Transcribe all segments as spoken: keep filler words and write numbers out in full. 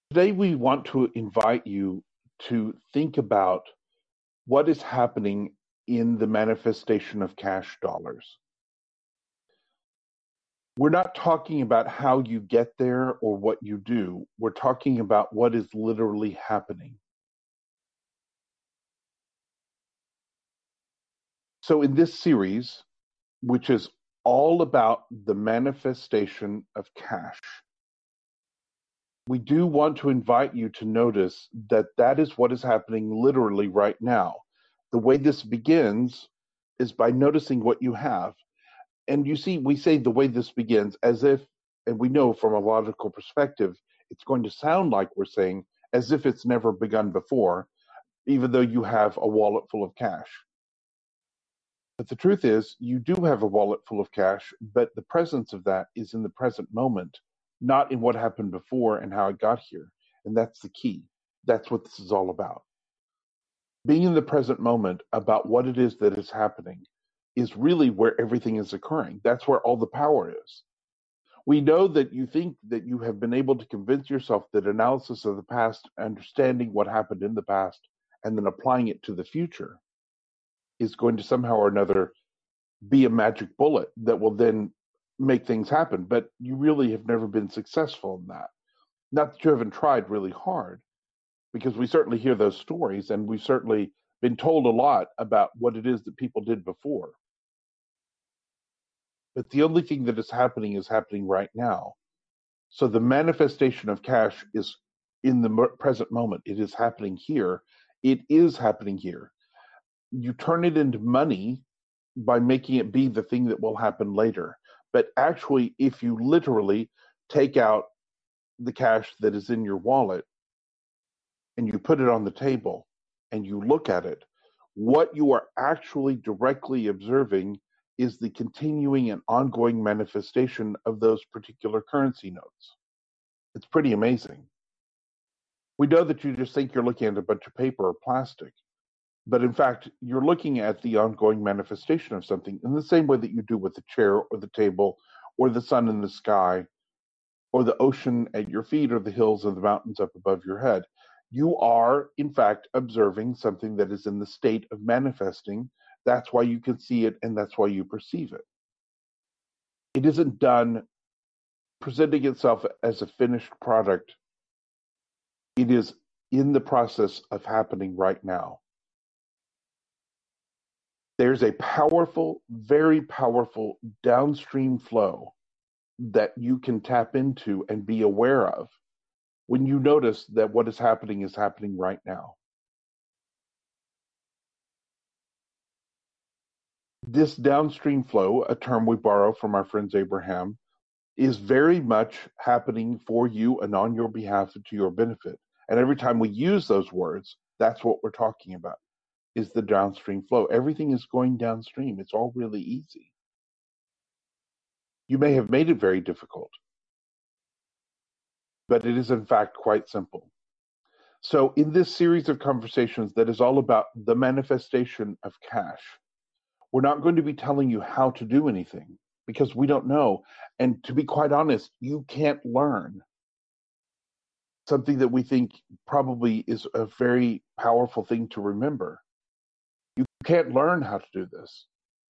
Today, we want to invite you to think about what is happening in the manifestation of cash dollars. We're not talking about how you get there or what you do. We're talking about what is literally happening. So, in this series, which is all about the manifestation of cash, we do want to invite you to notice that that is what is happening literally right now. The way this begins is by noticing what you have. And you see, we say the way this begins as if, and we know from a logical perspective, it's going to sound like we're saying as if it's never begun before, even though you have a wallet full of cash. But the truth is, you do have a wallet full of cash, but the presence of that is in the present moment, not in what happened before and how it got here. And that's the key. That's what this is all about. Being in the present moment about what it is that is happening is really where everything is occurring. That's where all the power is. We know that you think that you have been able to convince yourself that analysis of the past, understanding what happened in the past, and then applying it to the future is going to somehow or another be a magic bullet that will then make things happen. But you really have never been successful in that. Not that you haven't tried really hard, because we certainly hear those stories and we've certainly been told a lot about what it is that people did before. But the only thing that is happening is happening right now. So the manifestation of cash is in the present moment. It is happening here. It is happening here. You turn it into money by making it be the thing that will happen later. But actually, if you literally take out the cash that is in your wallet and you put it on the table and you look at it, what you are actually directly observing is the continuing and ongoing manifestation of those particular currency notes. It's pretty amazing. We know that you just think you're looking at a bunch of paper or plastic, but in fact, you're looking at the ongoing manifestation of something in the same way that you do with the chair or the table or the sun in the sky or the ocean at your feet or the hills or the mountains up above your head. You are, in fact, observing something that is in the state of manifesting. That's why you can see it, and that's why you perceive it. It isn't done presenting itself as a finished product. It is in the process of happening right now. There's a powerful, very powerful downstream flow that you can tap into and be aware of when you notice that what is happening is happening right now. This downstream flow, a term we borrow from our friends Abraham, is very much happening for you and on your behalf and to your benefit. And every time we use those words, that's what we're talking about, is the downstream flow. Everything is going downstream. It's all really easy. You may have made it very difficult, but it is in fact quite simple. So in this series of conversations that is all about the manifestation of cash, we're not going to be telling you how to do anything because we don't know. And to be quite honest, you can't learn something that we think probably is a very powerful thing to remember. You can't learn how to do this.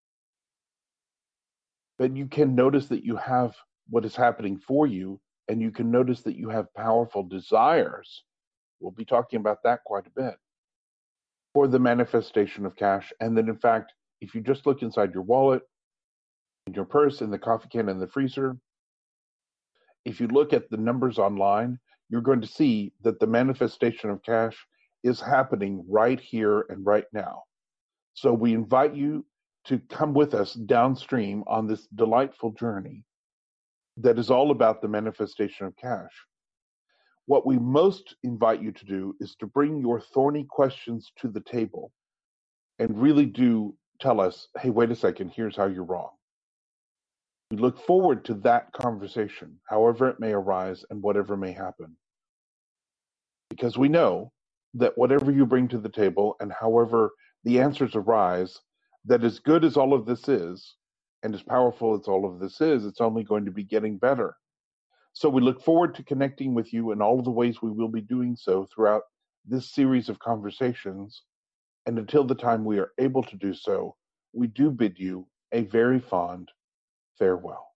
But you can notice that you have what is happening for you, and you can notice that you have powerful desires. We'll be talking about that quite a bit for the manifestation of cash. And then, in fact, if you just look inside your wallet, in your purse, in the coffee can, in the freezer, if you look at the numbers online, you're going to see that the manifestation of cash is happening right here and right now. So we invite you to come with us downstream on this delightful journey that is all about the manifestation of cash. What we most invite you to do is to bring your thorny questions to the table and really do tell us, hey, wait a second, here's how you're wrong. We look forward to that conversation, however it may arise and whatever may happen. Because we know that whatever you bring to the table and however the answers arise, that as good as all of this is, and as powerful as all of this is, it's only going to be getting better. So we look forward to connecting with you in all of the ways we will be doing so throughout this series of conversations. And until the time we are able to do so, we do bid you a very fond farewell.